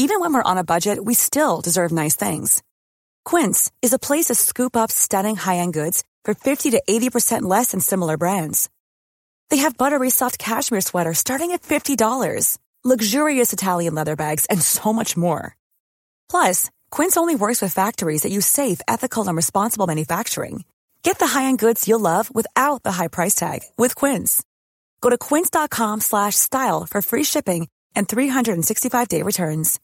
Even when we're on a budget, we still deserve nice things. Quince is a place to scoop up stunning high-end goods for 50 to 80% less than similar brands. They have buttery soft cashmere sweaters starting at $50, luxurious Italian leather bags, and so much more. Plus, Quince only works with factories that use safe, ethical, and responsible manufacturing. Get the high-end goods you'll love without the high price tag with Quince. Go to quince.com/style for free shipping and 365-day returns.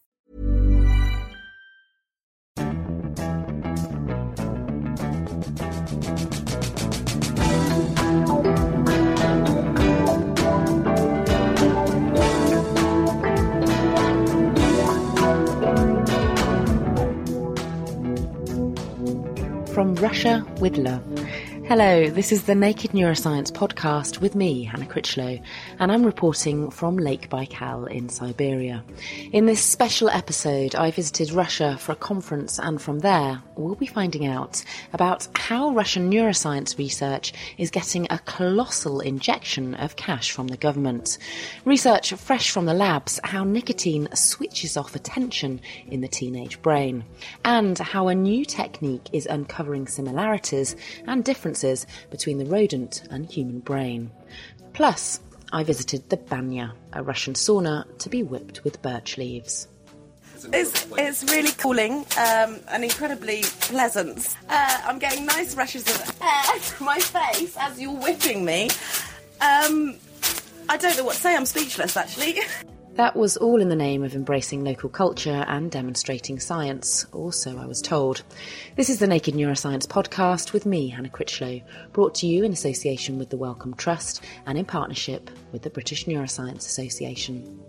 From Russia with love. Hello, this is the Naked Neuroscience podcast with me, Hannah Critchlow, and I'm reporting from Lake Baikal in Siberia. In this special episode, I visited Russia for a conference, and from there, we'll be finding out about how Russian neuroscience research is getting a colossal injection of cash from the government. Research fresh from the labs, how nicotine switches off attention in the teenage brain, and how a new technique is uncovering similarities and differences between the rodent and human brain. Plus, I visited the banya, a Russian sauna to be whipped with birch leaves. It's really cooling and incredibly pleasant. I'm getting nice rushes of air from my face as you're whipping me. I don't know what to say, I'm speechless actually. That was all in the name of embracing local culture and demonstrating science, or so I was told. This is the Naked Neuroscience podcast with me, Hannah Critchlow, brought to you in association with the Wellcome Trust and in partnership with the British Neuroscience Association.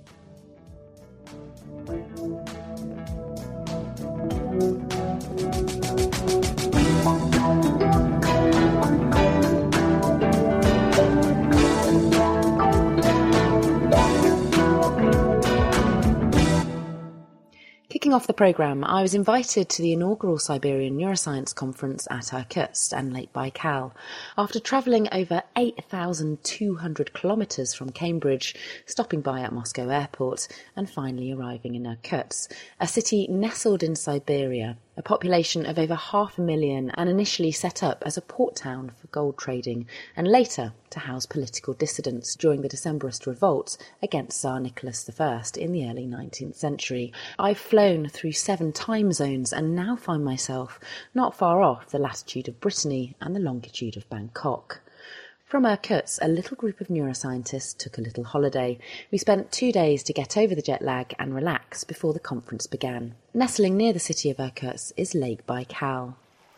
Kicking off the programme, I was invited to the inaugural Siberian Neuroscience Conference at Irkutsk and Lake Baikal. After travelling over 8,200 kilometres from Cambridge, stopping by at Moscow Airport, and finally arriving in Irkutsk, a city nestled in Siberia, a population of over 500,000 and initially set up as a port town for gold trading and later to house political dissidents during the Decembrist revolt against Tsar Nicholas I in the early 19th century. I've flown through 7 time zones and now find myself not far off the latitude of Brittany and the longitude of Bangkok. From Irkutsk, a little group of neuroscientists took a little holiday. We spent 2 days to get over the jet lag and relax before the conference began. Nestling near the city of Irkutsk is Lake Baikal.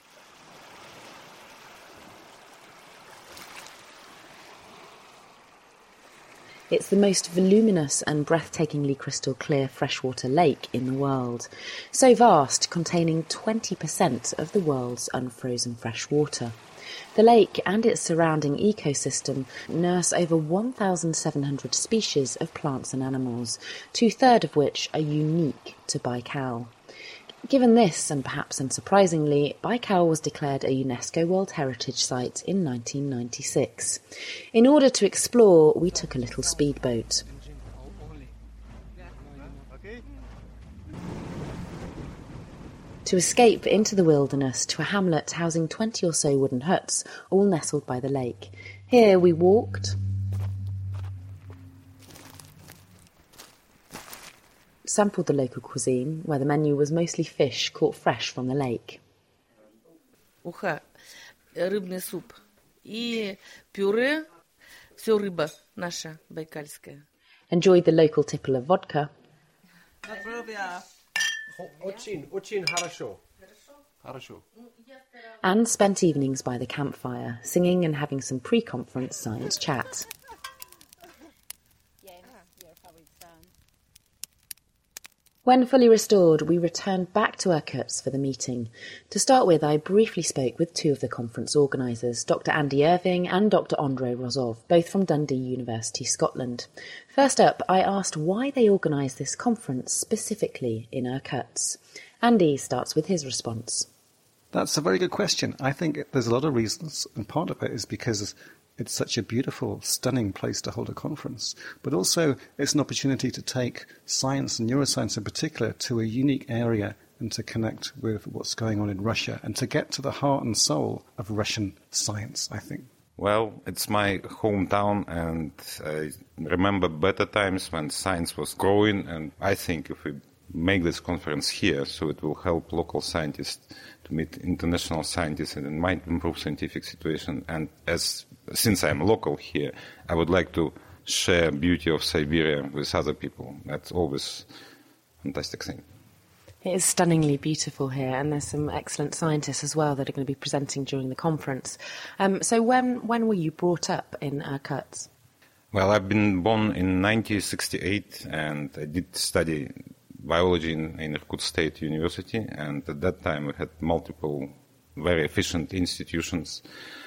It's the most voluminous and breathtakingly crystal clear freshwater lake in the world, so vast, containing 20% of the world's unfrozen fresh water. The lake and its surrounding ecosystem nurse over 1,700 species of plants and animals, 2/3 of which are unique to Baikal. Given this, and perhaps unsurprisingly, Baikal was declared a UNESCO World Heritage Site in 1996. In order to explore, we took a little speedboat. To escape into the wilderness to a hamlet housing 20 or so wooden huts, all nestled by the lake. Here we walked, sampled the local cuisine, where the menu was mostly fish caught fresh from the lake. Уха, рыбный суп и пюре, всё рыба наша байкальская. Enjoyed the local tipple of vodka. Очень хорошо. And spent evenings by the campfire, singing and having some pre-conference science chat. When fully restored, we returned back to Irkutsk for the meeting. To start with, I briefly spoke with 2 of the conference organisers, Dr. Andy Irving and Dr. Andrei Rozov, both from Dundee University, Scotland. First up, I asked why they organised this conference specifically in Irkutsk. Andy starts with his response. That's a very good question. I think there's a lot of reasons, and part of it is because it's such a beautiful, stunning place to hold a conference. But also, it's an opportunity to take science and neuroscience in particular to a unique area and to connect with what's going on in Russia and to get to the heart and soul of Russian science, I think. Well, it's my hometown, and I remember better times when science was growing, and I think if we make this conference here, so it will help local scientists to meet international scientists, and it might improve scientific situation. And since I'm local here, I would like to share beauty of Siberia with other people. That's always a fantastic thing. It is stunningly beautiful here, and there's some excellent scientists as well that are going to be presenting during the conference. So when were you brought up in Irkutsk? Well, I've been born in 1968, and I did study biology in Irkutsk State University, and at that time we had multiple very efficient institutions,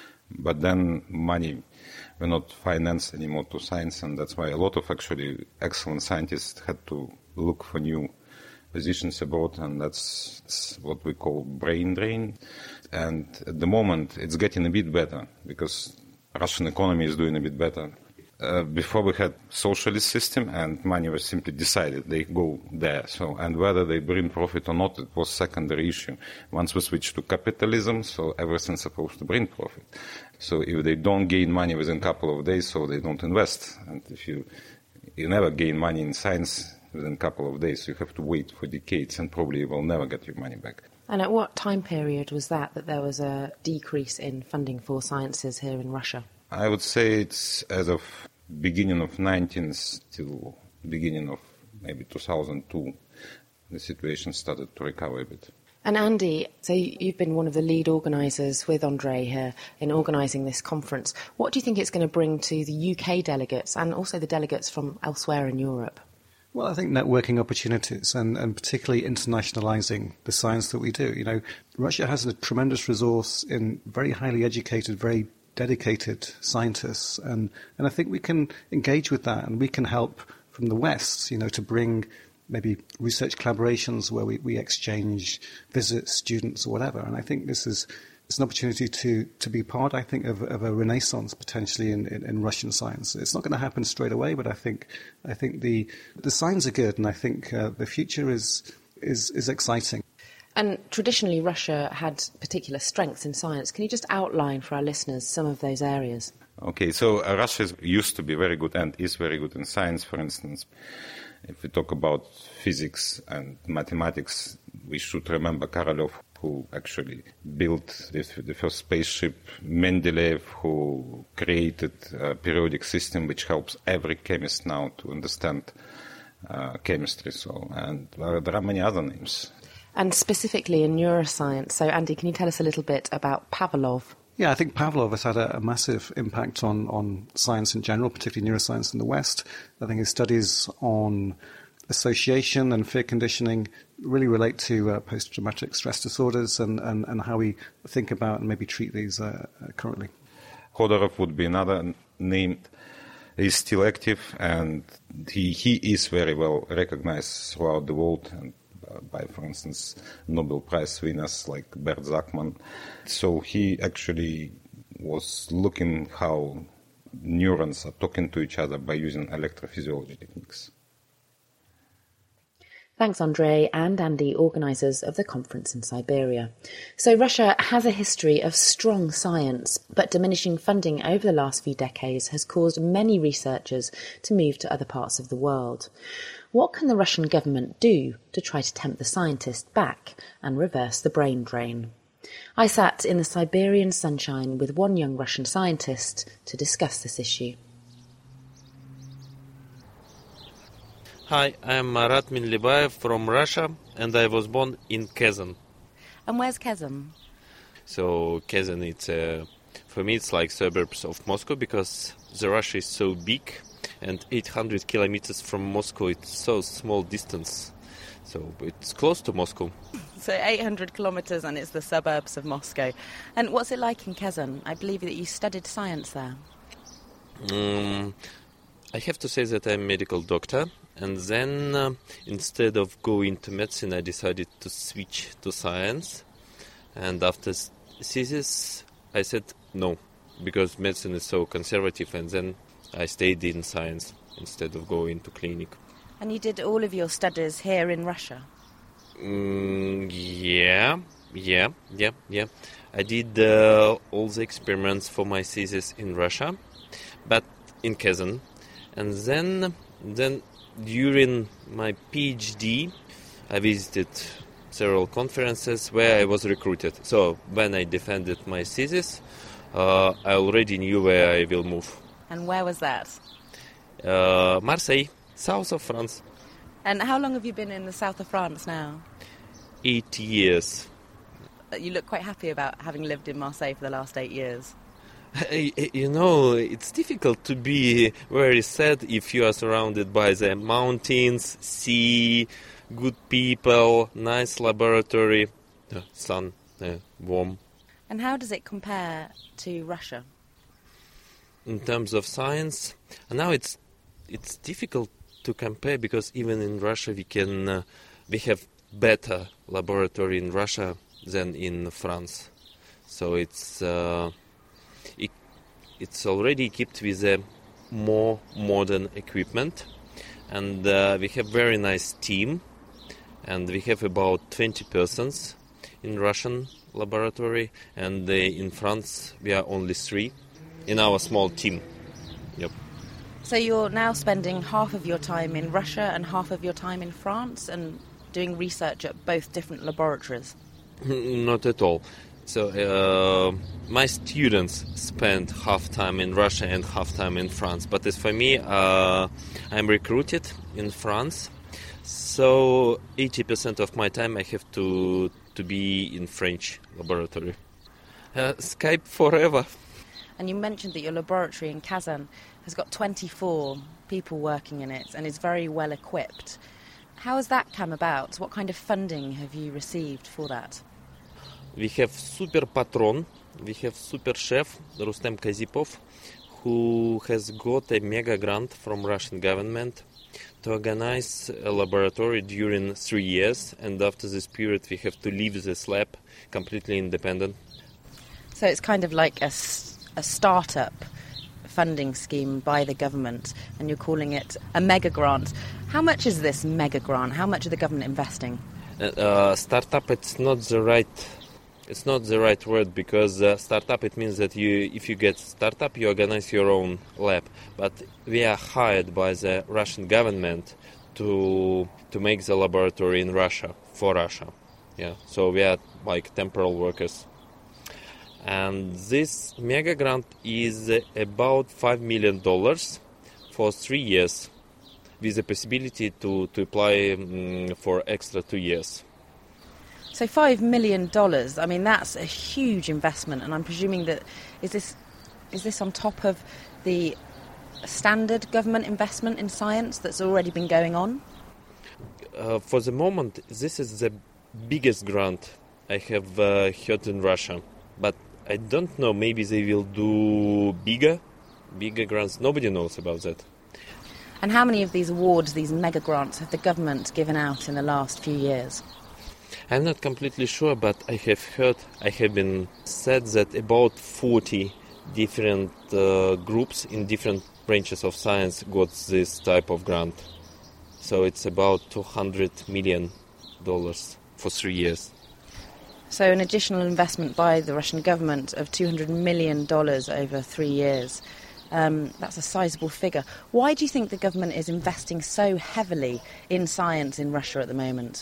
but then money were not financed anymore to science, and that's why a lot of actually excellent scientists had to look for new positions abroad, and that's what we call brain drain. And at the moment it's getting a bit better because Russian economy is doing a bit better. Before we had socialist system and money was simply decided, they go there. So, and whether they bring profit or not, it was secondary issue. Once we switched to capitalism, so everything's supposed to bring profit. So if they don't gain money within a couple of days, so they don't invest. And if you never gain money in science within a couple of days, you have to wait for decades and probably you will never get your money back. And at what time period was that there was a decrease in funding for sciences here in Russia? I would say it's as of beginning of 19th till beginning of maybe 2002, the situation started to recover a bit. And Andy, so you've been one of the lead organisers with Andrei here in organising this conference. What do you think it's going to bring to the UK delegates and also the delegates from elsewhere in Europe? Well, I think networking opportunities and particularly internationalising the science that we do. You know, Russia has a tremendous resource in very highly educated, very dedicated scientists, and I think we can engage with that, and we can help from the West, you know, to bring maybe research collaborations where we exchange visits, students or whatever. And I think it's an opportunity to be part, I think, of a renaissance potentially in Russian science. It's not going to happen straight away, but I think the signs are good, and I think the future is exciting. And traditionally, Russia had particular strengths in science. Can you just outline for our listeners some of those areas? Okay, so Russia used to be very good and is very good in science, for instance. If we talk about physics and mathematics, we should remember Korolev, who actually built the first spaceship, Mendeleev, who created a periodic system which helps every chemist now to understand chemistry. So, and there are many other names. And specifically in neuroscience. So, Andy, can you tell us a little bit about Pavlov? Yeah, I think Pavlov has had a massive impact on science in general, particularly neuroscience in the West. I think his studies on association and fear conditioning really relate to post-traumatic stress disorders and how we think about and maybe treat these currently. Khodorov would be another name. He's still active, and he is very well recognized throughout the world and by, for instance, Nobel Prize winners like Bert Zachman. So he actually was looking how neurons are talking to each other by using electrophysiology techniques. Thanks, Andrei and Andy, organisers of the conference in Siberia. So Russia has a history of strong science, but diminishing funding over the last few decades has caused many researchers to move to other parts of the world. What can the Russian government do to try to tempt the scientists back and reverse the brain drain? I sat in the Siberian sunshine with one young Russian scientist to discuss this issue. Hi, I'm Marat Minlibayev from Russia, and I was born in Kazan. And where's Kazan? So Kazan, for me, it's like suburbs of Moscow because the Russia is so big, and 800 kilometers from Moscow, it's so small distance. So it's close to Moscow. So 800 kilometers, and it's the suburbs of Moscow. And what's it like in Kazan? I believe that you studied science there. I have to say that I'm a medical doctor. And then, instead of going to medicine, I decided to switch to science. And after thesis, I said, no, because medicine is so conservative, and then I stayed in science instead of going to clinic. And you did all of your studies here in Russia? Yeah. I did all the experiments for my thesis in Russia, but in Kazan. And then during my PhD, I visited several conferences where I was recruited. So when I defended my thesis, I already knew where I will move. And where was that? Marseille, south of France. And how long have you been in the south of France now? 8 years. You look quite happy about having lived in Marseille for the last 8 years. You know, it's difficult to be very sad if you are surrounded by the mountains, sea, good people, nice laboratory, sun, warm. And how does it compare to Russia? In terms of science, now it's difficult to compare, because even in Russia we have better laboratory in Russia than in France. So it's already equipped with a more modern equipment, and we have very nice team, and we have about 20 persons in Russian laboratory, and in France we are only 3 in our small team. Yep. So you're now spending half of your time in Russia and half of your time in France and doing research at both different laboratories? Not at all. So my students spend half time in Russia and half time in France. But as for me, I'm recruited in France. So 80% of my time I have to be in French laboratory. Skype forever. And you mentioned that your laboratory in Kazan has got 24 people working in it and is very well equipped. How has that come about? What kind of funding have you received for that? We have super patron, we have super chef Rustem Kazipov, who has got a mega grant from Russian government to organize a laboratory during 3 years, and after this period we have to leave this lab completely independent. So it's kind of like a startup funding scheme by the government, and you're calling it a mega grant. How much is this mega grant? How much are the government investing? Startup, it's not the right word, because startup, it means that if you get startup, you organize your own lab. But we are hired by the Russian government to make the laboratory in Russia, for Russia. Yeah, so we are like temporal workers. And this mega grant is about $5 million for 3 years, with the possibility to apply for extra 2 years. So $5 million, I mean, that's a huge investment, and I'm presuming that is this on top of the standard government investment in science that's already been going on? For the moment, this is the biggest grant I have heard in Russia, but I don't know, maybe they will do bigger grants. Nobody knows about that. And how many of these awards, these mega grants, have the government given out in the last few years? I'm not completely sure, but I have been said that about 40 different groups in different branches of science got this type of grant. So it's about $200 million for 3 years. So an additional investment by the Russian government of $200 million over 3 years. That's a sizable figure. Why do you think the government is investing so heavily in science in Russia at the moment?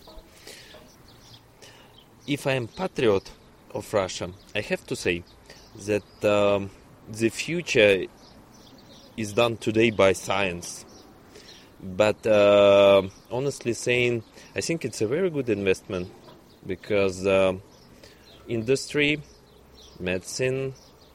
If I am patriot of Russia, I have to say that the future is done today by science. But honestly saying, I think it's a very good investment, because industry, medicine,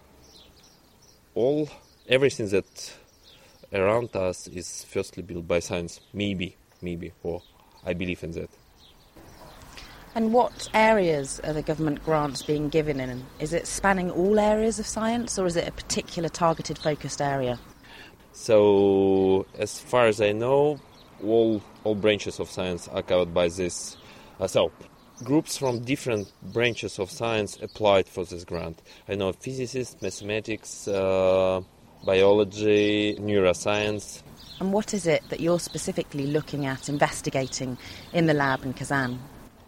everything that around us is firstly built by science. Maybe, or I believe in that. And what areas are the government grants being given in? Is it spanning all areas of science, or is it a particular targeted, focused area? So, as far as I know, all branches of science are covered by this. So, groups from different branches of science applied for this grant. I know physicists, mathematics, biology, neuroscience. And what is it that you're specifically looking at, investigating in the lab in Kazan?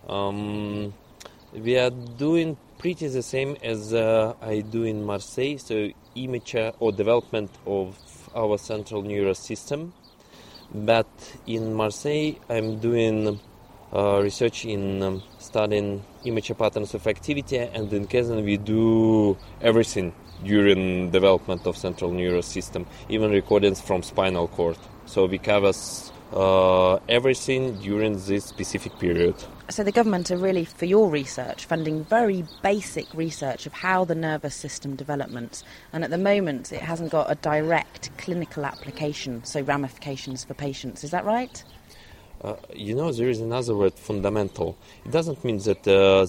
We are doing pretty the same as I do in Marseille, so image or development of our central nervous system. But in Marseille, I'm doing research in studying image patterns of activity, and in Kazan we do everything during development of central nervous system, even recordings from spinal cord. So we cover everything during this specific period. So the government are really, for your research, funding very basic research of how the nervous system develops. And at the moment, it hasn't got a direct clinical application, so ramifications for patients. Is that right? There is another word, fundamental. It doesn't mean that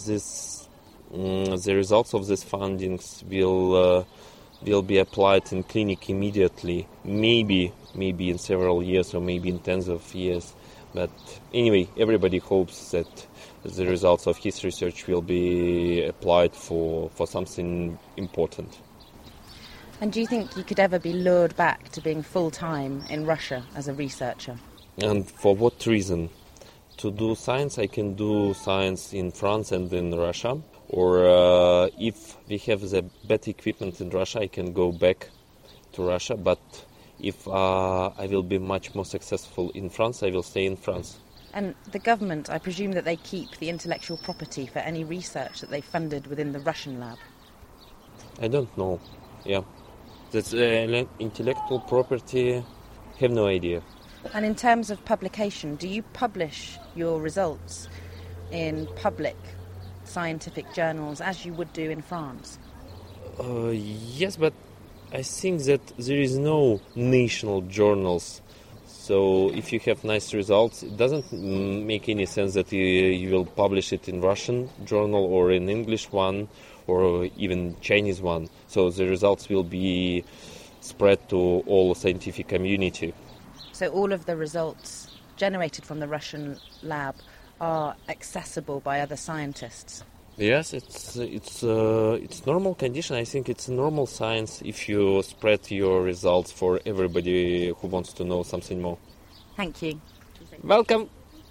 the results of these findings will be applied in clinic immediately. Maybe in several years or maybe in tens of years. But anyway, everybody hopes that the results of his research will be applied for something important. And do you think you could ever be lured back to being full-time in Russia as a researcher? And for what reason? To do science, I can do science in France and in Russia. Or if we have the better equipment in Russia, I can go back to Russia. But if I will be much more successful in France, I will stay in France. And the government, I presume that they keep the intellectual property for any research that they funded within the Russian lab? I don't know. Yeah. That's intellectual property, have no idea. And in terms of publication, do you publish your results in public scientific journals as you would do in France? Yes, but I think that there is no national journals. So if you have nice results, it doesn't make any sense that you will publish it in Russian journal or in English one or even Chinese one. So the results will be spread to all scientific community. So all of the results generated from the Russian lab are accessible by other scientists? Yes, it's normal condition. I think it's normal science if you spread your results for everybody who wants to know something more. Thank you. Welcome.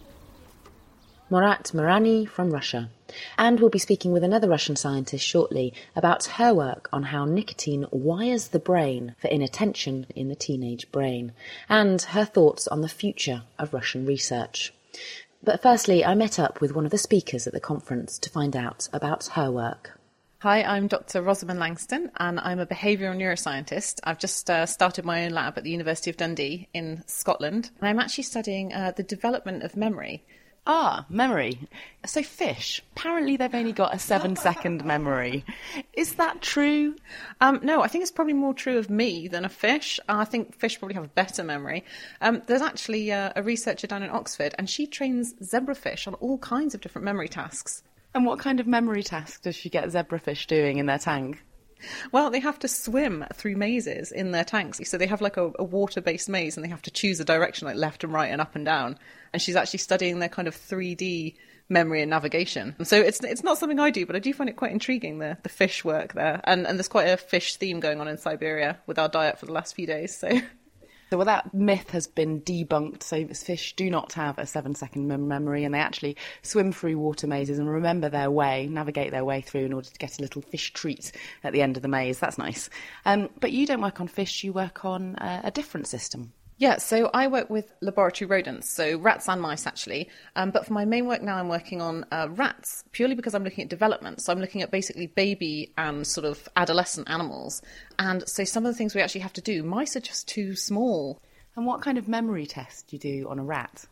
Murat Marani from Russia. And we'll be speaking with another Russian scientist shortly about her work on how nicotine wires the brain for inattention in the teenage brain, and her thoughts on the future of Russian research. But firstly, I met up with one of the speakers at the conference to find out about her work. Hi, I'm Dr. Rosamund Langston, and I'm a behavioural neuroscientist. I've just started my own lab at the University of Dundee in Scotland, and I'm actually studying the development of memory. Ah, memory. So fish, apparently they've only got a 7-second memory. Is that true? No, I think it's probably more true of me than a fish. I think fish probably have a better memory. There's actually a researcher down in Oxford, and she trains zebrafish on all kinds of different memory tasks. And what kind of memory task does she get zebrafish doing in their tank? Well, they have to swim through mazes in their tanks. So they have like a water-based maze, and they have to choose a direction, like left and right and up and down. And she's actually studying their kind of 3D memory and navigation. And so it's not something I do, but I do find it quite intriguing, the fish work there. And there's quite a fish theme going on in Siberia with our diet for the last few days. So well, that myth has been debunked. So fish do not have a 7-second memory, and they actually swim through water mazes and remember their way, navigate their way through in order to get a little fish treat at the end of the maze. That's nice. But you don't work on fish, you work on a different system. Yeah, so I work with laboratory rodents, so rats and mice actually. But for my main work now, I'm working on rats, purely because I'm looking at development. So I'm looking at basically baby and sort of adolescent animals. And so some of the things we actually have to do, mice are just too small. And what kind of memory test do you do on a rat?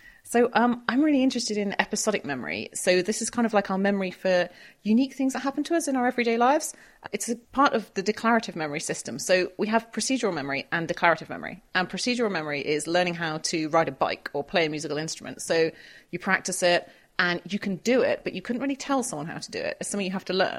So I'm really interested in episodic memory. So this is kind of like our memory for unique things that happen to us in our everyday lives. It's a part of the declarative memory system. So we have procedural memory and declarative memory. And procedural memory is learning how to ride a bike or play a musical instrument. So you practice it and you can do it, but you couldn't really tell someone how to do it. It's something you have to learn.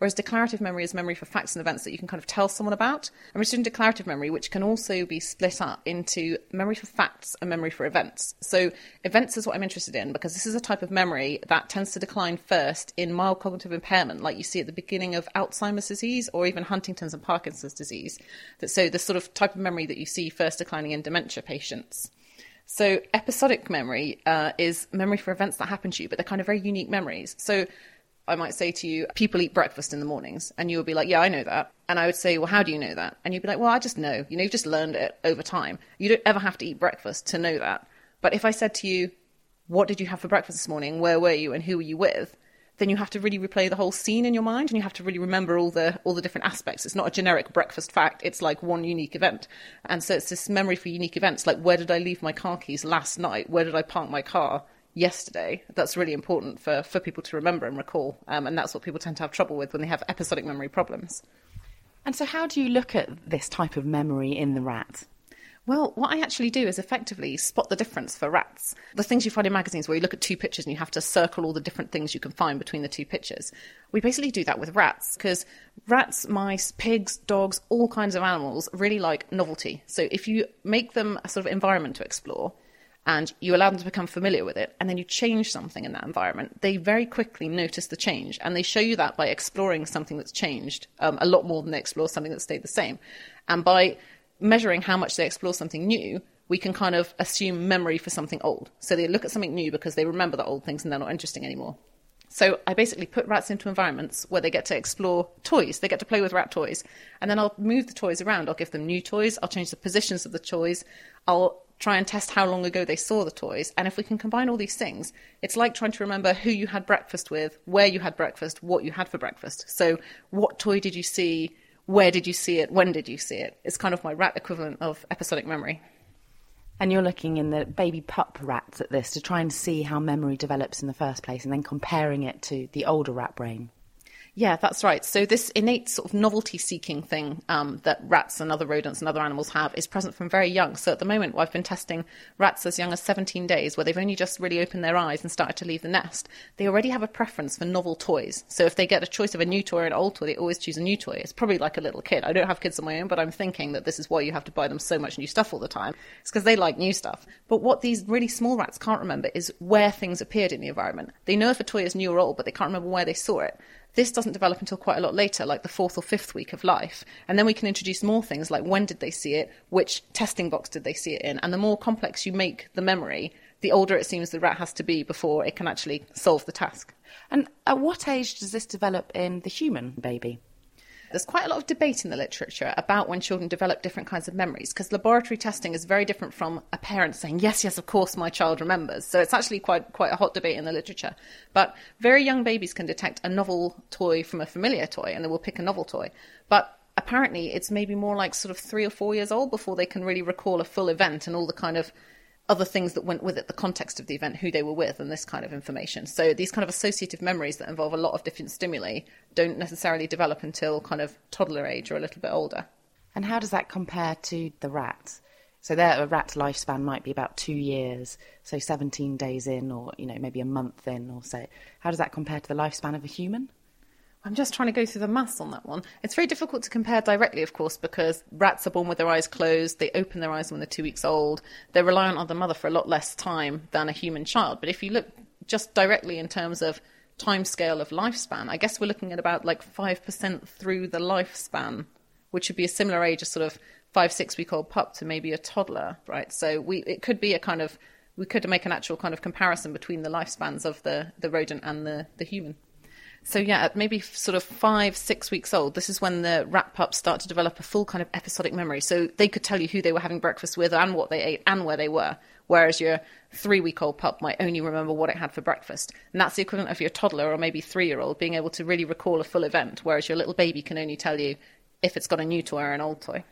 whereas declarative memory is memory for facts and events that you can kind of tell someone about. And we're interested in declarative memory, which can also be split up into memory for facts and memory for events. So events is what I'm interested in because this is a type of memory that tends to decline first in mild cognitive impairment, like you see at the beginning of Alzheimer's disease or even Huntington's and Parkinson's disease. So the sort of type of memory that you see first declining in dementia patients. So episodic memory is memory for events that happen to you, but they're kind of very unique memories. So I might say to you, people eat breakfast in the mornings, and you would be like, yeah, I know that. And I would say, well, how do you know that? And you'd be like, well, I just know. You've just learned it over time. You don't ever have to eat breakfast to know that. But if I said to you, what did you have for breakfast this morning? Where were you? And who were you with? Then you have to really replay the whole scene in your mind, and you have to really remember all the different aspects. It's not a generic breakfast fact. It's like one unique event. And so it's this memory for unique events, like where did I leave my car keys last night? Where did I park my car yesterday? That's really important for people to remember and recall. And that's what people tend to have trouble with when they have episodic memory problems. And so how do you look at this type of memory in the rat? Well, what I actually do is effectively spot the difference for rats. The things you find in magazines where you look at two pictures and you have to circle all the different things you can find between the two pictures. We basically do that with rats because rats, mice, pigs, dogs, all kinds of animals really like novelty. So if you make them a sort of environment to explore and you allow them to become familiar with it and then you change something in that environment, they very quickly notice the change. And they show you that by exploring something that's changed a lot more than they explore something that stayed the same. And by measuring how much they explore something new, we can kind of assume memory for something old. So they look at something new because they remember the old things and they're not interesting anymore. So I basically put rats into environments where they get to explore toys. They get to play with rat toys. And then I'll move the toys around. I'll give them new toys. I'll change the positions of the toys. I'll try and test how long ago they saw the toys. And if we can combine all these things, it's like trying to remember who you had breakfast with, where you had breakfast, what you had for breakfast. So what toy did you see? Where did you see it? When did you see it? It's kind of my rat equivalent of episodic memory. And you're looking in the baby pup rats at this to try and see how memory develops in the first place and then comparing it to the older rat brain. Yeah, that's right. So this innate sort of novelty-seeking thing that rats and other rodents and other animals have is present from very young. So at the moment, I've been testing rats as young as 17 days, where they've only just really opened their eyes and started to leave the nest. They already have a preference for novel toys. So if they get a choice of a new toy or an old toy, they always choose a new toy. It's probably like a little kid. I don't have kids of my own, but I'm thinking that this is why you have to buy them so much new stuff all the time. It's because they like new stuff. But what these really small rats can't remember is where things appeared in the environment. They know if a toy is new or old, but they can't remember where they saw it. This doesn't develop until quite a lot later, like the 4th or 5th week of life. And then we can introduce more things like when did they see it, which testing box did they see it in. And the more complex you make the memory, the older it seems the rat has to be before it can actually solve the task. And at what age does this develop in the human baby? There's quite a lot of debate in the literature about when children develop different kinds of memories, because laboratory testing is very different from a parent saying, yes, of course, my child remembers. So it's actually quite a hot debate in the literature. But very young babies can detect a novel toy from a familiar toy, and they will pick a novel toy. But apparently it's maybe more like sort of 3 or 4 years old before they can really recall a full event and all the kind of other things that went with it, the context of the event, who they were with, and this kind of information. So these kind of associative memories that involve a lot of different stimuli don't necessarily develop until kind of toddler age or a little bit older. And how does that compare to the rat? So a rat's lifespan might be about 2 years, so 17 days in, or maybe a month in or so. How does that compare to the lifespan of a human? I'm just trying to go through the maths on that one. It's very difficult to compare directly, of course, because rats are born with their eyes closed. They open their eyes when they're 2 weeks old. They're reliant on the mother for a lot less time than a human child. But if you look just directly in terms of timescale of lifespan, I guess we're looking at about like 5% through the lifespan, which would be a similar age as sort of 5-6 week old pup to maybe a toddler, right? So it could be we could make an actual kind of comparison between the lifespans of the rodent and the human. So yeah, at maybe sort of 5-6 weeks old, this is when the rat pups start to develop a full kind of episodic memory. So they could tell you who they were having breakfast with and what they ate and where they were. Whereas your 3-week-old pup might only remember what it had for breakfast. And that's the equivalent of your toddler or maybe 3-year-old being able to really recall a full event. Whereas your little baby can only tell you if it's got a new toy or an old toy.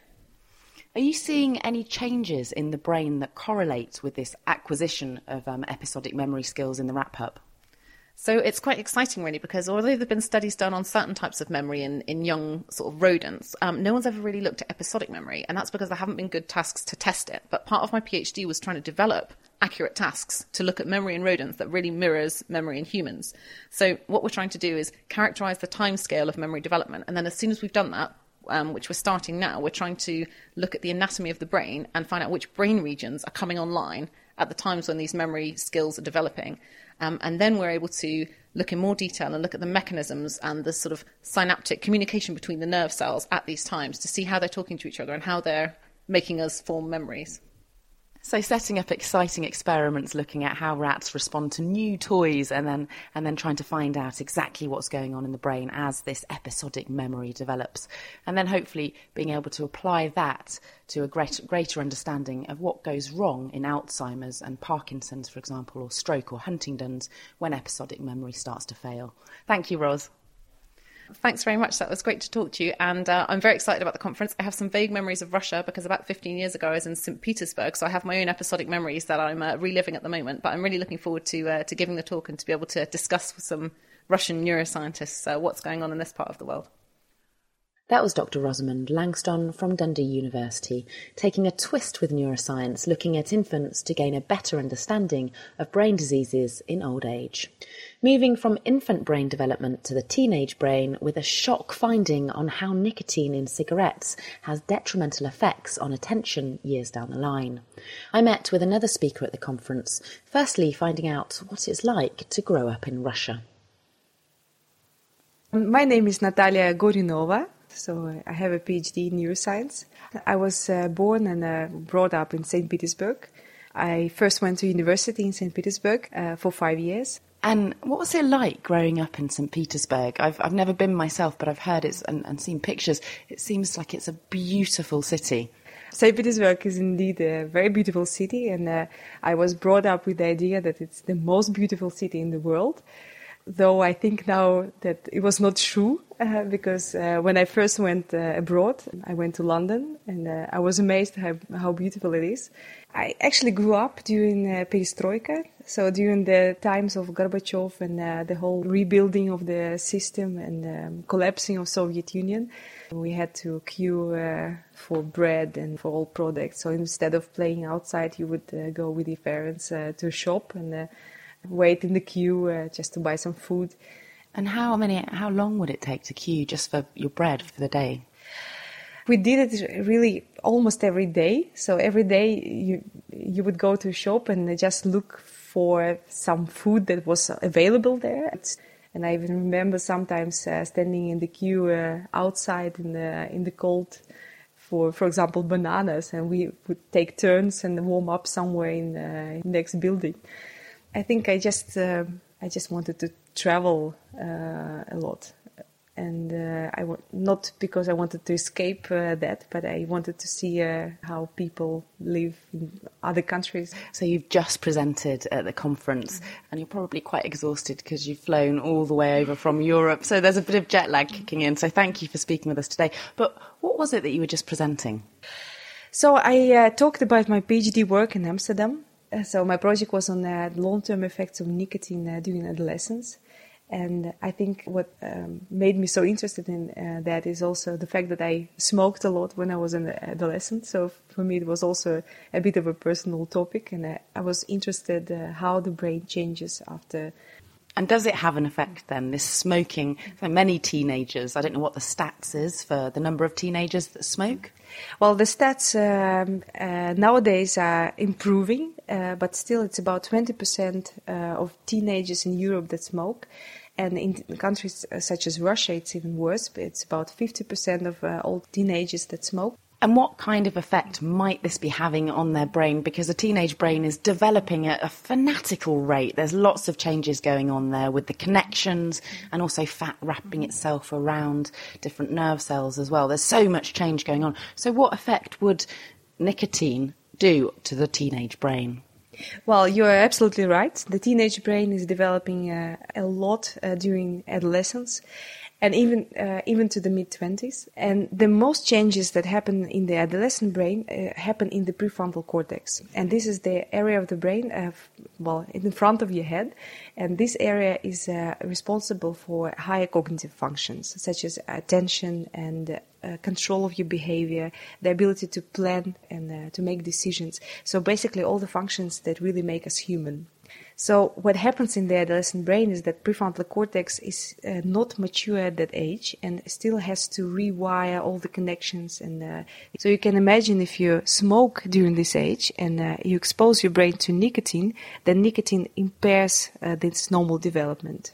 Are you seeing any changes in the brain that correlate with this acquisition of episodic memory skills in the rat pup? So it's quite exciting, really, because although there have been studies done on certain types of memory in young sort of rodents, no one's ever really looked at episodic memory, and that's because there haven't been good tasks to test it. But part of my PhD was trying to develop accurate tasks to look at memory in rodents that really mirrors memory in humans. So what we're trying to do is characterize the timescale of memory development, and then as soon as we've done that, which we're starting now, we're trying to look at the anatomy of the brain and find out which brain regions are coming online at the times when these memory skills are developing. And then we're able to look in more detail and look at the mechanisms and the sort of synaptic communication between the nerve cells at these times to see how they're talking to each other and how they're making us form memories. So setting up exciting experiments looking at how rats respond to new toys and then trying to find out exactly what's going on in the brain as this episodic memory develops. And then hopefully being able to apply that to a greater understanding of what goes wrong in Alzheimer's and Parkinson's, for example, or stroke or Huntington's when episodic memory starts to fail. Thank you, Ros. Thanks very much. That was great to talk to you. And I'm very excited about the conference. I have some vague memories of Russia because about 15 years ago I was in St. Petersburg. So I have my own episodic memories that I'm reliving at the moment. But I'm really looking forward to giving the talk and to be able to discuss with some Russian neuroscientists what's going on in this part of the world. That was Dr. Rosamund Langston from Dundee University, taking a twist with neuroscience, looking at infants to gain a better understanding of brain diseases in old age. Moving from infant brain development to the teenage brain with a shock finding on how nicotine in cigarettes has detrimental effects on attention years down the line. I met with another speaker at the conference, firstly finding out what it's like to grow up in Russia. My name is Natalia Gorinova. So I have a PhD in neuroscience. I was born and brought up in St. Petersburg. I first went to university in St. Petersburg for 5 years. And what was it like growing up in St. Petersburg? I've never been myself, but I've heard it and seen pictures. It seems like it's a beautiful city. St. Petersburg is indeed a very beautiful city, and I was brought up with the idea that it's the most beautiful city in the world. Though I think now that it was not true, because when I first went abroad, I went to London, and I was amazed how beautiful it is. I actually grew up during Perestroika, so during the times of Gorbachev and the whole rebuilding of the system and collapsing of Soviet Union. We had to queue for bread and for all products. So instead of playing outside, you would go with your parents to a shop and wait in the queue just to buy some food. And how long would it take to queue just for your bread for the day? We did it really almost every day. So every day you would go to a shop and just look for some food that was available there. And I even remember sometimes standing in the queue outside in the cold for example, bananas, and we would take turns and warm up somewhere in the next building. I think I just wanted to travel a lot, and not because I wanted to escape that, but I wanted to see how people live in other countries. So you've just presented at the conference, and you're probably quite exhausted because you've flown all the way over from Europe. So there's a bit of jet lag kicking in. So thank you for speaking with us today. But what was it that you were just presenting? So I talked about my PhD work in Amsterdam. So my project was on the long-term effects of nicotine during adolescence. And I think what made me so interested in that is also the fact that I smoked a lot when I was an adolescent. So for me, it was also a bit of a personal topic. And I was interested how the brain changes after. And does it have an effect then, this smoking? For many teenagers, I don't know what the stats is for the number of teenagers that smoke. Well, the stats nowadays are improving, but still it's about 20% of teenagers in Europe that smoke. And in countries such as Russia, it's even worse. It's about 50% of all teenagers that smoke. And what kind of effect might this be having on their brain? Because a teenage brain is developing at a fanatical rate. There's lots of changes going on there with the connections and also fat wrapping itself around different nerve cells as well. There's so much change going on. So what effect would nicotine do to the teenage brain? Well, you are absolutely right. The teenage brain is developing a lot during adolescence, and even to the mid-20s. And the most changes that happen in the adolescent brain happen in the prefrontal cortex. And this is the area of the brain, in front of your head. And this area is responsible for higher cognitive functions, such as attention and control of your behavior, the ability to plan and to make decisions. So basically all the functions that really make us human. So what happens in the adolescent brain is that prefrontal cortex is not mature at that age and still has to rewire all the connections. And so you can imagine if you smoke during this age and you expose your brain to nicotine, then nicotine impairs this normal development.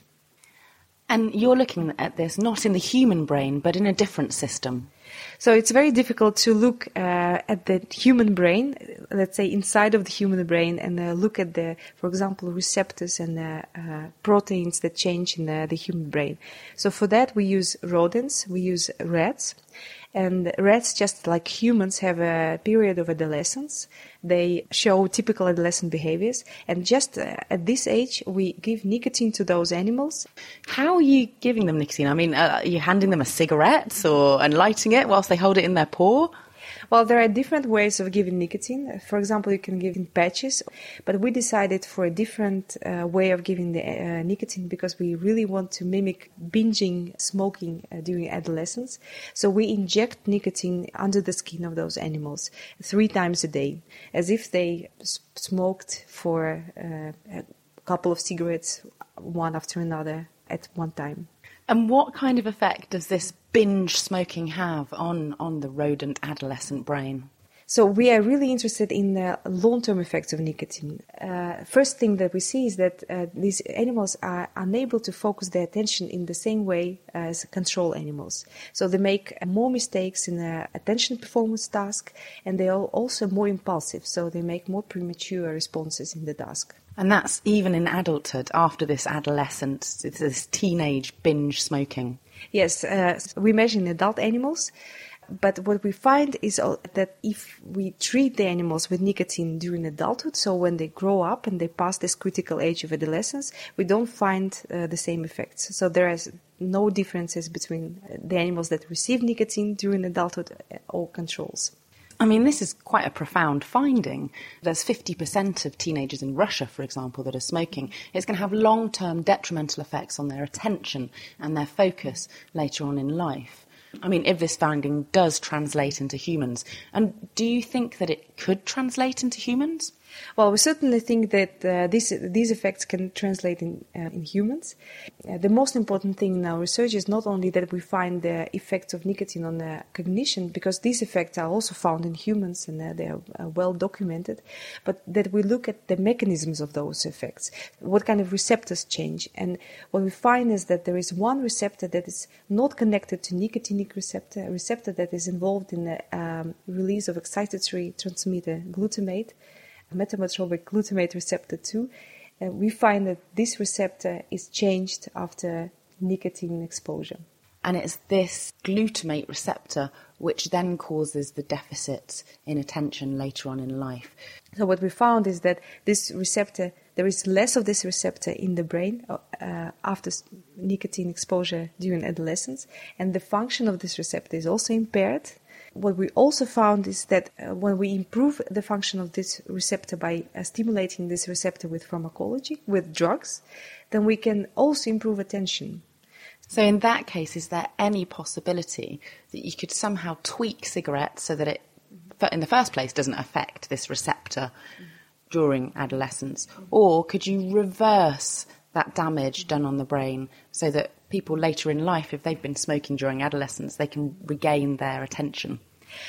And you're looking at this not in the human brain, but in a different system. So it's very difficult to look at the human brain, let's say inside of the human brain, and look at for example, receptors and proteins that change in the human brain. So for that we use rodents, we use rats. And rats, just like humans, have a period of adolescence. They show typical adolescent behaviors. And just at this age, we give nicotine to those animals. How are you giving them nicotine? I mean, are you handing them a cigarette and lighting it whilst they hold it in their paw? Well, there are different ways of giving nicotine. For example, you can give in patches, but we decided for a different way of giving the nicotine because we really want to mimic binging smoking during adolescence. So we inject nicotine under the skin of those animals 3 times a day, as if they smoked for a couple of cigarettes, one after another at one time. And what kind of effect does this binge smoking have on the rodent adolescent brain? So we are really interested in the long-term effects of nicotine. First thing that we see is that these animals are unable to focus their attention in the same way as control animals. So they make more mistakes in the attention performance task, and they are also more impulsive, so they make more premature responses in the task. And that's even in adulthood, after this adolescence, this teenage binge smoking. Yes, we measure in adult animals, but what we find is that if we treat the animals with nicotine during adulthood, so when they grow up and they pass this critical age of adolescence, we don't find the same effects. So there is no differences between the animals that receive nicotine during adulthood or controls. I mean, this is quite a profound finding. There's 50% of teenagers in Russia, for example, that are smoking. It's going to have long-term detrimental effects on their attention and their focus later on in life. I mean, if this finding does translate into humans, and do you think that it could translate into humans? Well, we certainly think that these effects can translate in humans. The most important thing in our research is not only that we find the effects of nicotine on the cognition, because these effects are also found in humans and they are well documented, but that we look at the mechanisms of those effects, what kind of receptors change. And what we find is that there is one receptor that is not connected to nicotinic receptor, a receptor that is involved in the release of excitatory transmitter glutamate, metametropic glutamate receptor 2, and we find that this receptor is changed after nicotine exposure. And it's this glutamate receptor which then causes the deficits in attention later on in life. So what we found is that this receptor, there is less of this receptor in the brain after nicotine exposure during adolescence, and the function of this receptor is also impaired. What we also found is that when we improve the function of this receptor by stimulating this receptor with pharmacology, with drugs, then we can also improve attention. So in that case, is there any possibility that you could somehow tweak cigarettes so that it, in the first place, doesn't affect this receptor during adolescence? Or could you reverse that damage done on the brain so that people later in life, if they've been smoking during adolescence, they can regain their attention?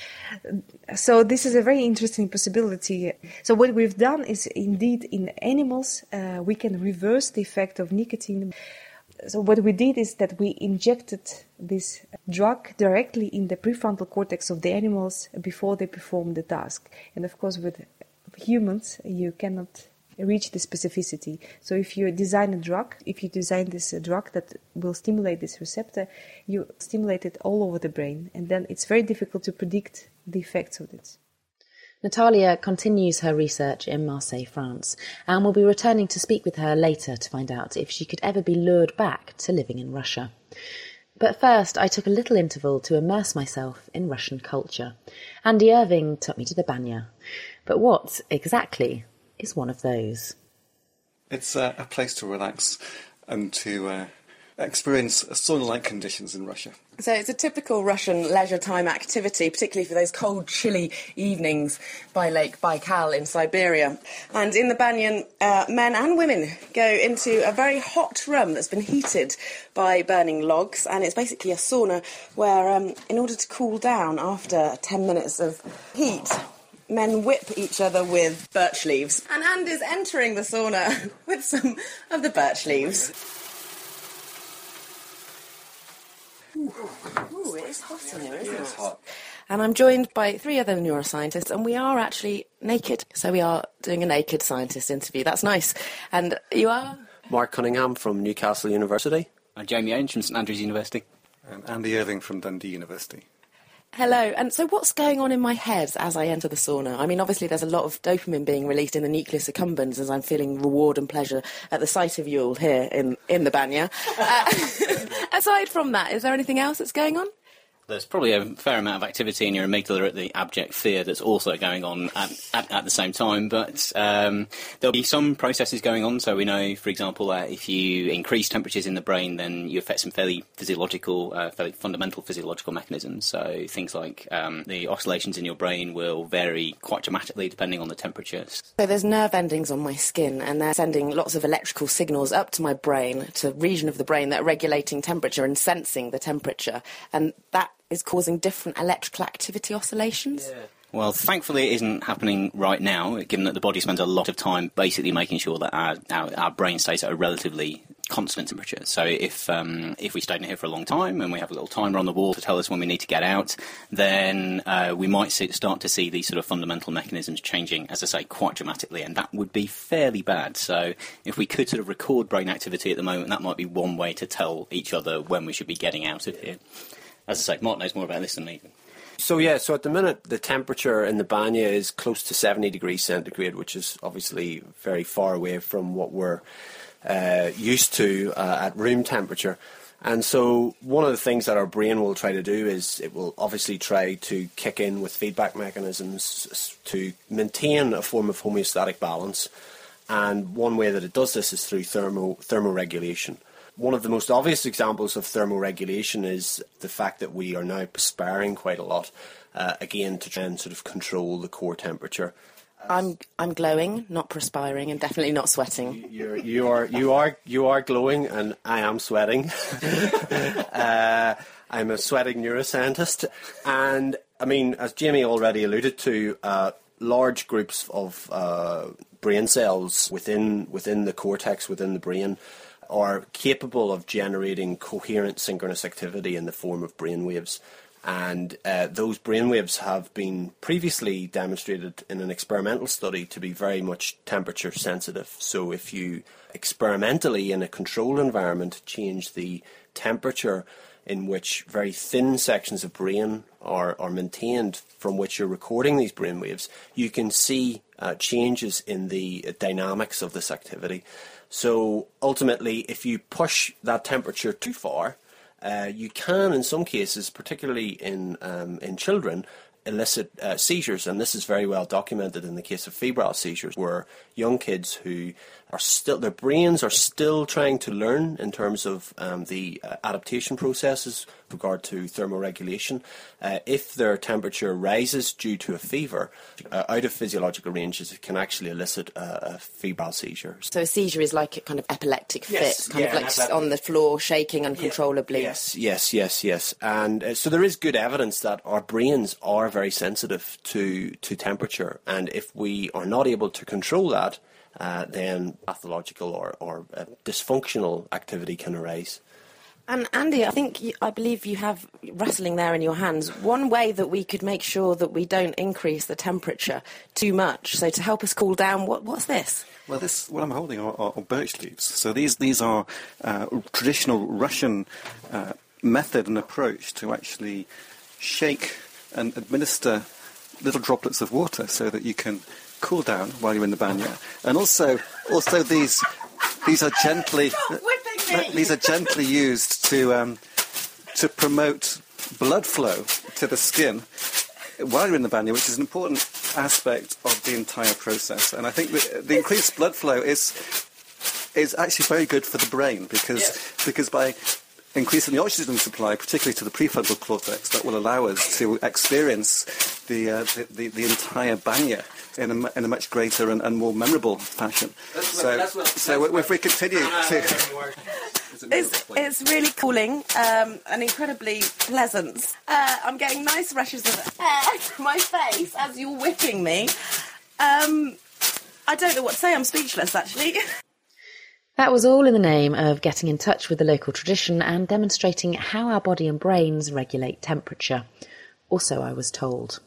So this is a very interesting possibility. So what we've done is indeed in animals, we can reverse the effect of nicotine. So what we did is that we injected this drug directly in the prefrontal cortex of the animals before they perform the task. And of course with humans, you cannot reach the specificity. So if you design this drug that will stimulate this receptor, you stimulate it all over the brain, and then it's very difficult to predict the effects of it. Natalia continues her research in Marseille, France, and will be returning to speak with her later to find out if she could ever be lured back to living in Russia. But first, I took a little interval to immerse myself in Russian culture. Andy Irving took me to the Banya. But what, exactly, is one of those? It's a place to relax and to experience sauna-like conditions in Russia. So it's a typical Russian leisure time activity, particularly for those cold, chilly evenings by Lake Baikal in Siberia. And in the Banyan, men and women go into a very hot room that's been heated by burning logs, and it's basically a sauna where, in order to cool down after 10 minutes of heat, men whip each other with birch leaves. And Andy's entering the sauna with some of the birch leaves. Ooh, it is hot in here, isn't it? It's hot. And I'm joined by 3 other neuroscientists, and we are actually naked. So we are doing a naked scientist interview. That's nice. And you are? Mark Cunningham from Newcastle University. I'm Jamie Ains from St Andrews University. And Andy Irving from Dundee University. Hello. And so what's going on in my head as I enter the sauna? I mean, obviously there's a lot of dopamine being released in the nucleus accumbens as I'm feeling reward and pleasure at the sight of you all here in the Banya. Aside from that, is there anything else that's going on? There's probably a fair amount of activity in your amygdala at the abject fear that's also going on at the same time, but there'll be some processes going on. So we know, for example, that if you increase temperatures in the brain, then you affect some fairly fundamental physiological mechanisms. So things like the oscillations in your brain will vary quite dramatically depending on the temperatures. So there's nerve endings on my skin, and they're sending lots of electrical signals up to my brain, to a region of the brain that are regulating temperature and sensing the temperature, and that is causing different electrical activity oscillations? Yeah. Well, thankfully it isn't happening right now, given that the body spends a lot of time basically making sure that our brain stays at a relatively constant temperature. So if we stay in here for a long time and we have a little timer on the wall to tell us when we need to get out, then we might start to see these sort of fundamental mechanisms changing, as I say, quite dramatically, and that would be fairly bad. So if we could sort of record brain activity at the moment, that might be one way to tell each other when we should be getting out of here. As I say, Mark knows more about this than me. So at the minute, the temperature in the Banya is close to 70 degrees centigrade, which is obviously very far away from what we're used to at room temperature. And so one of the things that our brain will try to do is it will obviously try to kick in with feedback mechanisms to maintain a form of homeostatic balance. And one way that it does this is through thermoregulation. One of the most obvious examples of thermoregulation is the fact that we are now perspiring quite a lot, again, to try and sort of control the core temperature. I'm glowing, not perspiring, and definitely not sweating. You are glowing, and I am sweating. I'm a sweating neuroscientist, and I mean, as Jamie already alluded to, large groups of brain cells within the cortex, within the brain, are capable of generating coherent synchronous activity in the form of brainwaves. And those brainwaves have been previously demonstrated in an experimental study to be very much temperature sensitive. So if you experimentally in a controlled environment change the temperature in which very thin sections of brain are maintained from which you're recording these brainwaves, you can see changes in the dynamics of this activity. So ultimately, if you push that temperature too far, you can, in some cases, particularly in children, elicit seizures, and this is very well documented in the case of febrile seizures, where young kids who are still, their brains are still trying to learn in terms of the adaptation processes with regard to thermoregulation. If their temperature rises due to a fever, out of physiological ranges, it can actually elicit a febrile seizure. So a seizure is like a kind of epileptic fit, like on the floor, shaking uncontrollably. Yes. And so there is good evidence that our brains are very sensitive to temperature, and if we are not able to control that, then pathological or dysfunctional activity can arise. And Andy, I believe you have wrestling there in your hands. One way that we could make sure that we don't increase the temperature too much, so to help us cool down, what's this? Well, what I'm holding are birch leaves. So these are traditional Russian method and approach to actually shake and administer little droplets of water so that you can cool down while you're in the banya. And also these are gently used to promote blood flow to the skin while you're in the banya, which is an important aspect of the entire process. And I think the increased blood flow is actually very good for the brain because by increasing the oxygen supply, particularly to the prefrontal cortex, that will allow us to experience the entire banya in a much greater and more memorable fashion. So if we continue to... It's really cooling and incredibly pleasant. I'm getting nice rushes of air from my face as you're whipping me. I don't know what to say. I'm speechless, actually. That was all in the name of getting in touch with the local tradition and demonstrating how our body and brains regulate temperature. Also, I was told.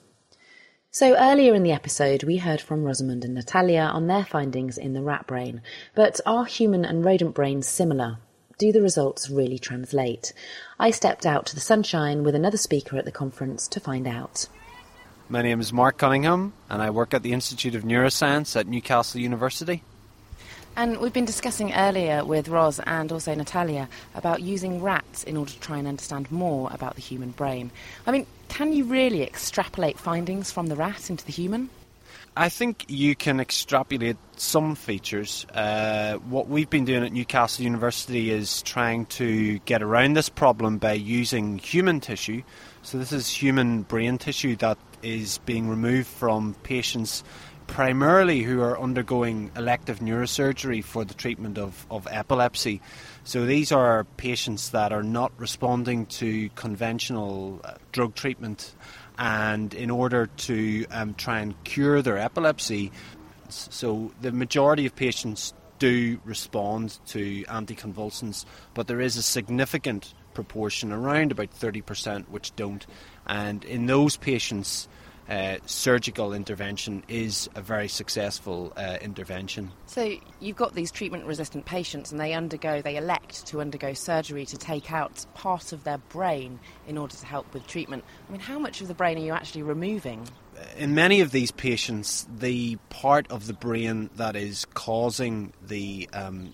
So earlier in the episode, we heard from Rosamund and Natalia on their findings in the rat brain. But are human and rodent brains similar? Do the results really translate? I stepped out to the sunshine with another speaker at the conference to find out. My name is Mark Cunningham, and I work at the Institute of Neuroscience at Newcastle University. And we've been discussing earlier with Ros and also Natalia about using rats in order to try and understand more about the human brain. I mean, can you really extrapolate findings from the rat into the human? I think you can extrapolate some features. What we've been doing at Newcastle University is trying to get around this problem by using human tissue. So this is human brain tissue that is being removed from patients primarily who are undergoing elective neurosurgery for the treatment of epilepsy. So these are patients that are not responding to conventional drug treatment, and in order to try and cure their epilepsy, so the majority of patients do respond to anticonvulsants, but there is a significant proportion, around about 30%, which don't. And in those patients, surgical intervention is a very successful intervention. So you've got these treatment-resistant patients and they elect to undergo surgery to take out part of their brain in order to help with treatment. I mean, how much of the brain are you actually removing? In many of these patients, the part of the brain that is causing the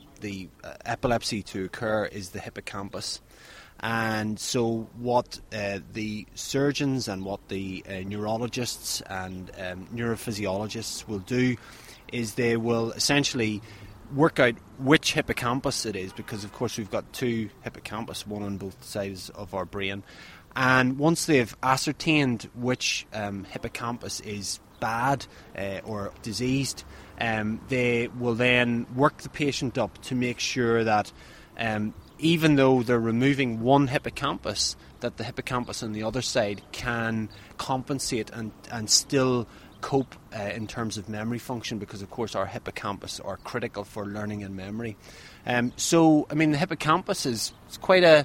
epilepsy to occur is the hippocampus. And so what the surgeons and what the neurologists and neurophysiologists will do is they will essentially work out which hippocampus it is, because of course we've got two hippocampus, one on both sides of our brain. And once they've ascertained which hippocampus is bad or diseased, they will then work the patient up to make sure that even though they're removing one hippocampus, that the hippocampus on the other side can compensate and still cope in terms of memory function, because of course our hippocampus are critical for learning and memory. So, I mean, the hippocampus is quite a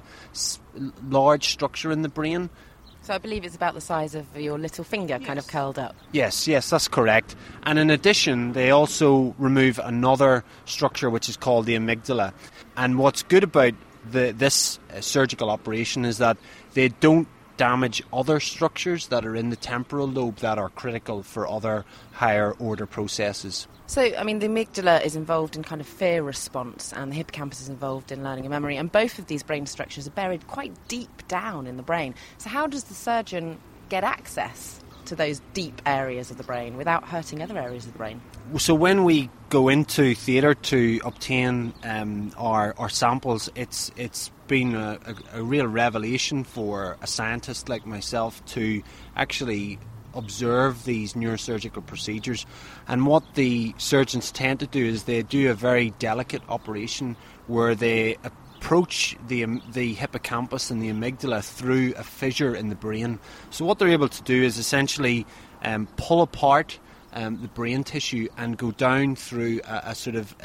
large structure in the brain. So I believe it's about the size of your little finger, kind of curled up. Yes, that's correct. And in addition, they also remove another structure which is called the amygdala. And what's good about this surgical operation is that they don't damage other structures that are in the temporal lobe that are critical for other higher order processes. So, I mean, the amygdala is involved in kind of fear response and the hippocampus is involved in learning and memory, and both of these brain structures are buried quite deep down in the brain. So how does the surgeon get access to those deep areas of the brain without hurting other areas of the brain? So when we go into theatre to obtain our samples, it's been a real revelation for a scientist like myself to actually observe these neurosurgical procedures. And what the surgeons tend to do is they do a very delicate operation where they approach the hippocampus and the amygdala through a fissure in the brain. So what they're able to do is essentially pull apart the brain tissue and go down through a sort of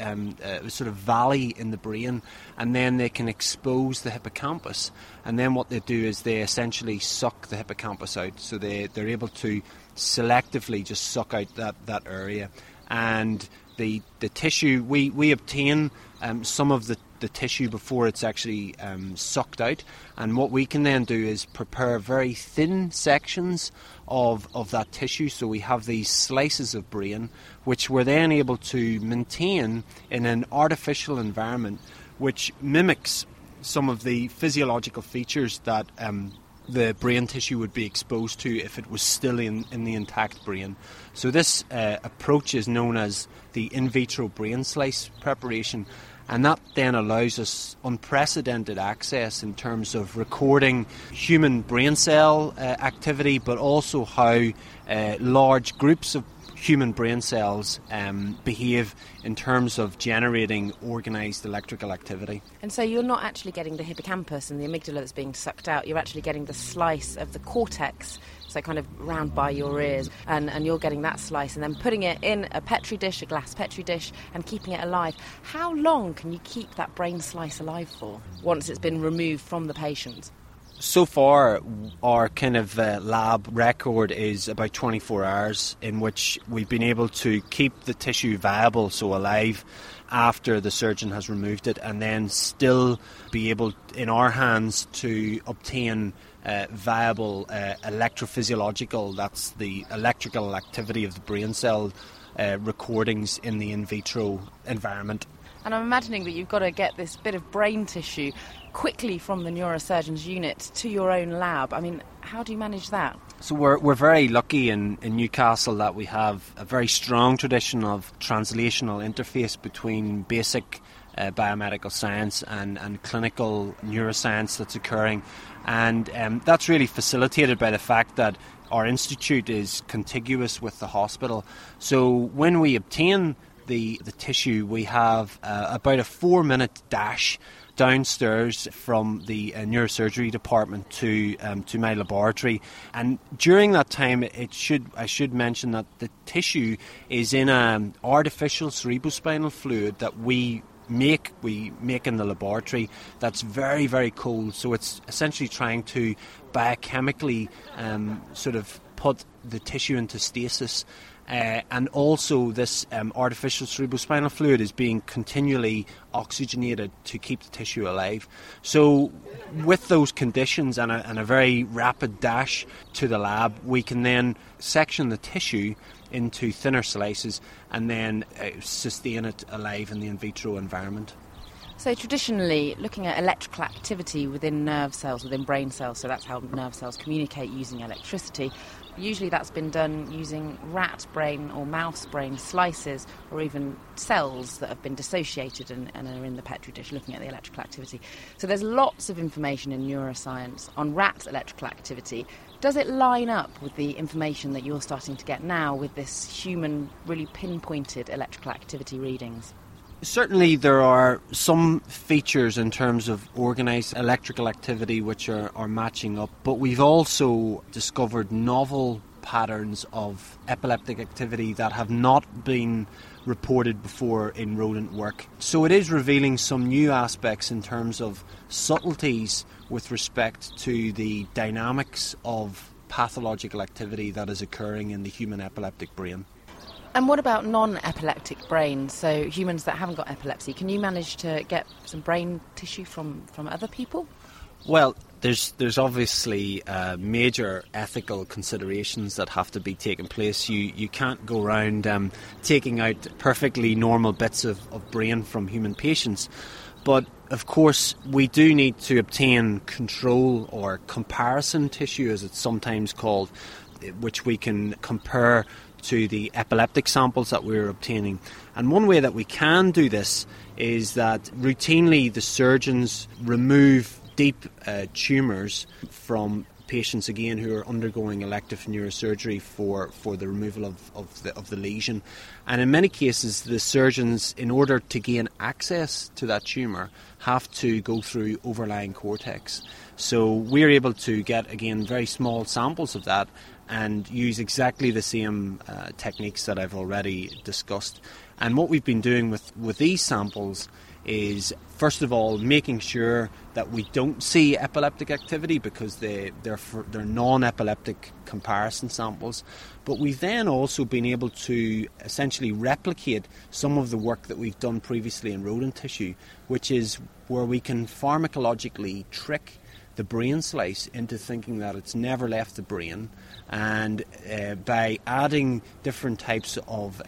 valley in the brain, and then they can expose the hippocampus. And then what they do is they essentially suck the hippocampus out. So they're able to selectively just suck out that area. And the tissue, we obtain some of the the tissue before it's actually sucked out. And what we can then do is prepare very thin sections of that tissue. So we have these slices of brain, which we're then able to maintain in an artificial environment, which mimics some of the physiological features that the brain tissue would be exposed to if it was still in the intact brain. So this approach is known as the in vitro brain slice preparation, and that then allows us unprecedented access in terms of recording human brain cell activity, but also how large groups of human brain cells behave in terms of generating organised electrical activity. And so you're not actually getting the hippocampus and the amygdala that's being sucked out, you're actually getting the slice of the cortex, so kind of round by your ears, and you're getting that slice and then putting it in a petri dish, a glass petri dish, and keeping it alive. How long can you keep that brain slice alive for once it's been removed from the patient? So far, our kind of lab record is about 24 hours, in which we've been able to keep the tissue viable, so alive, after the surgeon has removed it, and then still be able, in our hands, to obtain viable electrophysiological, that's the electrical activity of the brain cell, recordings in the in vitro environment. And I'm imagining that you've got to get this bit of brain tissue quickly from the neurosurgeon's unit to your own lab. I mean, how do you manage that? So we're very lucky in Newcastle that we have a very strong tradition of translational interface between basic biomedical science and clinical neuroscience that's occurring. And that's really facilitated by the fact that our institute is contiguous with the hospital. So when we obtain the tissue, we have about a 4-minute dash downstairs from the neurosurgery department to my laboratory, and during that time I should mention that the tissue is in an artificial cerebrospinal fluid that we make in the laboratory that's very, very cold. So it's essentially trying to biochemically sort of put the tissue into stasis. And also this artificial cerebrospinal fluid is being continually oxygenated to keep the tissue alive. So with those conditions and a very rapid dash to the lab, we can then section the tissue into thinner slices and then sustain it alive in the in vitro environment. So traditionally, looking at electrical activity within nerve cells, within brain cells, so that's how nerve cells communicate using electricity, usually that's been done using rat brain or mouse brain slices, or even cells that have been dissociated and are in the petri dish looking at the electrical activity. So there's lots of information in neuroscience on rat electrical activity. Does it line up with the information that you're starting to get now with this human, really pinpointed electrical activity readings? Certainly there are some features in terms of organised electrical activity which are matching up, but we've also discovered novel patterns of epileptic activity that have not been reported before in rodent work. So it is revealing some new aspects in terms of subtleties with respect to the dynamics of pathological activity that is occurring in the human epileptic brain. And what about non-epileptic brains, so humans that haven't got epilepsy? Can you manage to get some brain tissue from other people? Well, there's obviously major ethical considerations that have to be taken place. You can't go around taking out perfectly normal bits of brain from human patients. But of course, we do need to obtain control or comparison tissue, as it's sometimes called, which we can compare to the epileptic samples that we're obtaining. And one way that we can do this is that routinely the surgeons remove deep tumours from patients, again, who are undergoing elective neurosurgery for the removal of the lesion. And in many cases, the surgeons, in order to gain access to that tumour, have to go through overlying cortex. So we're able to get, again, very small samples of that and use exactly the same techniques that I've already discussed. And what we've been doing with these samples is, first of all, making sure that we don't see epileptic activity because they're non-epileptic comparison samples. But we've then also been able to essentially replicate some of the work that we've done previously in rodent tissue, which is where we can pharmacologically trick the brain slice into thinking that it's never left the brain, and by adding different types of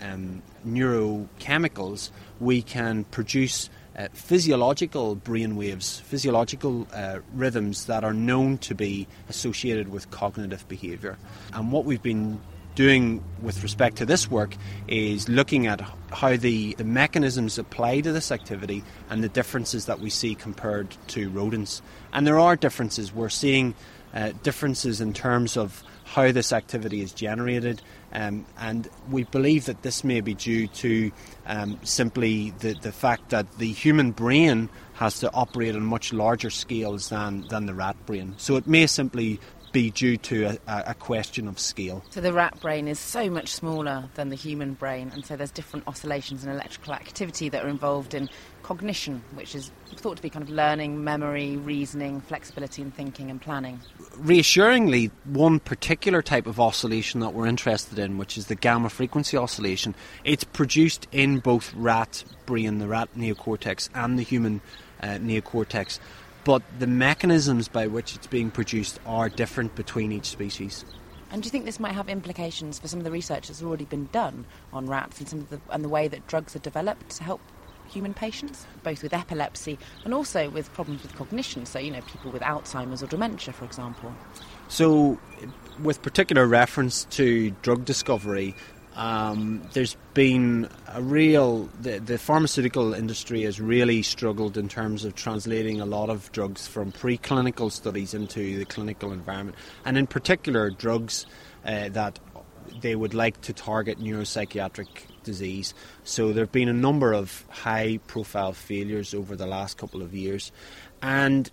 neurochemicals, we can produce physiological brain waves, physiological rhythms that are known to be associated with cognitive behaviour. And what we've been doing with respect to this work is looking at how the mechanisms apply to this activity and the differences that we see compared to rodents. And there are differences. We're seeing differences in terms of how this activity is generated, and we believe that this may be due to simply the fact that the human brain has to operate on much larger scales than the rat brain. So it may simply be due to a question of scale. So the rat brain is so much smaller than the human brain, and so there's different oscillations and electrical activity that are involved in cognition, which is thought to be kind of learning, memory, reasoning, flexibility in thinking and planning. Reassuringly, one particular type of oscillation that we're interested in, which is the gamma frequency oscillation, it's produced in both rat brain, the rat neocortex, and the human neocortex. But the mechanisms by which it's being produced are different between each species. And do you think this might have implications for some of the research that's already been done on rats and the way that drugs are developed to help human patients, both with epilepsy and also with problems with cognition, so, people with Alzheimer's or dementia, for example? So, with particular reference to drug discovery, there's been the pharmaceutical industry has really struggled in terms of translating a lot of drugs from preclinical studies into the clinical environment, and in particular drugs that they would like to target neuropsychiatric disease. So there have been a number of high profile failures over the last couple of years, and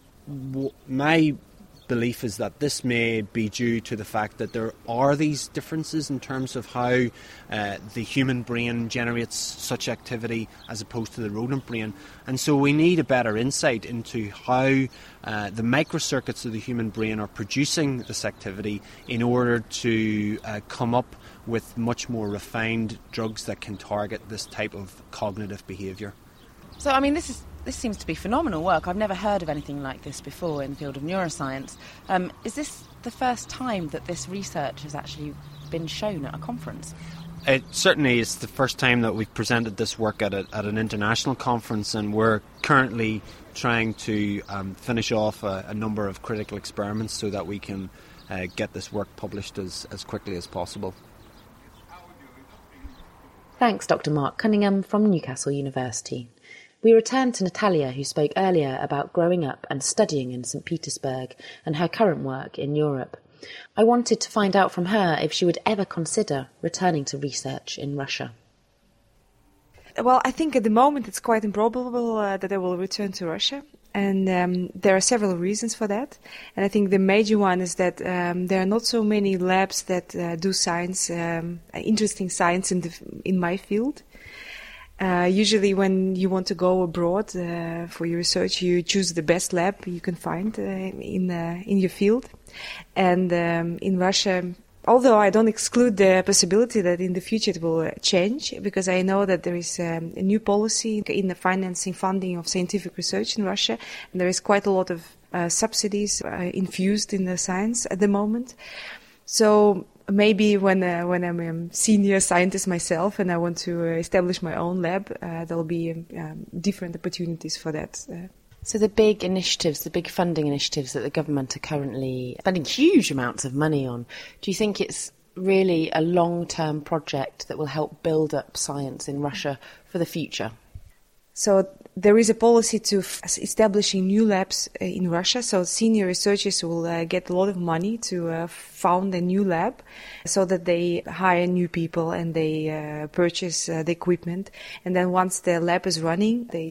my belief is that this may be due to the fact that there are these differences in terms of how the human brain generates such activity as opposed to the rodent brain. And so we need a better insight into how the microcircuits of the human brain are producing this activity in order to come up with much more refined drugs that can target this type of cognitive behaviour. So, this seems to be phenomenal work. I've never heard of anything like this before in the field of neuroscience. Is this the first time that this research has actually been shown at a conference? It certainly is the first time that we've presented this work at an international conference, and we're currently trying to finish off a number of critical experiments so that we can get this work published as quickly as possible. Thanks, Dr. Mark Cunningham from Newcastle University. We return to Natalia, who spoke earlier about growing up and studying in St. Petersburg and her current work in Europe. I wanted to find out from her if she would ever consider returning to research in Russia. Well, I think at the moment it's quite improbable that I will return to Russia. And there are several reasons for that. And I think the major one is that there are not so many labs that do science, interesting science in my field. Usually when you want to go abroad for your research, you choose the best lab you can find in your field. And in Russia, although I don't exclude the possibility that in the future it will change, because I know that there is a new policy in the financing, funding of scientific research in Russia, and there is quite a lot of subsidies infused in the science at the moment. So maybe when I'm a senior scientist myself and I want to establish my own lab, there'll be different opportunities for that. So the big initiatives, the big funding initiatives that the government are currently spending huge amounts of money on, do you think it's really a long-term project that will help build up science in Russia for the future? So there is a policy to establishing new labs in Russia. So senior researchers will get a lot of money to found a new lab, so that they hire new people and they purchase the equipment. And then once the lab is running, they just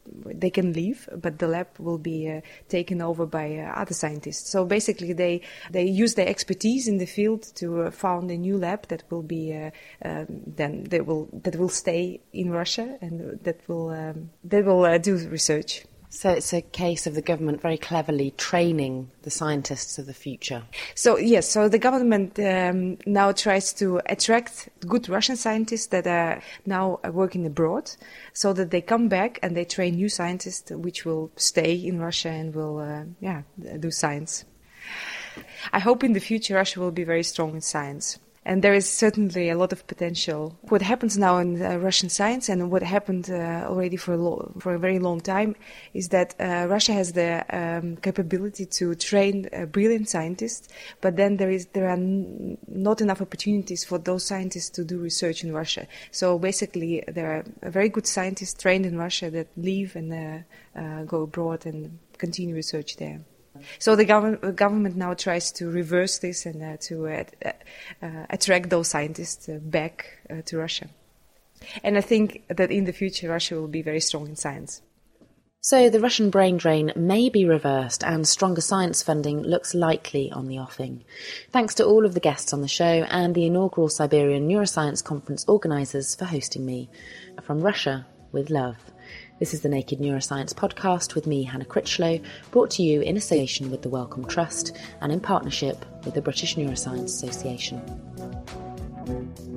they can leave, but the lab will be taken over by other scientists. So basically, they use their expertise in the field to found a new lab that will be that will stay in Russia and that will do research. So it's a case of the government very cleverly training the scientists of the future. So yes, so the government now tries to attract good Russian scientists that are now working abroad, so that they come back and they train new scientists which will stay in Russia and will do science. I hope in the future Russia will be very strong in science. And there is certainly a lot of potential. What happens now in Russian science, and what happened already for a very long time, is that Russia has the capability to train brilliant scientists, but then there are not enough opportunities for those scientists to do research in Russia. So basically, there are very good scientists trained in Russia that leave and go abroad and continue research there. So the government now tries to reverse this and to attract those scientists back to Russia. And I think that in the future Russia will be very strong in science. So the Russian brain drain may be reversed and stronger science funding looks likely on the offing. Thanks to all of the guests on the show and the inaugural Siberian Neuroscience Conference organisers for hosting me. From Russia, with love. This is the Naked Neuroscience podcast with me, Hannah Critchlow, brought to you in association with the Wellcome Trust and in partnership with the British Neuroscience Association.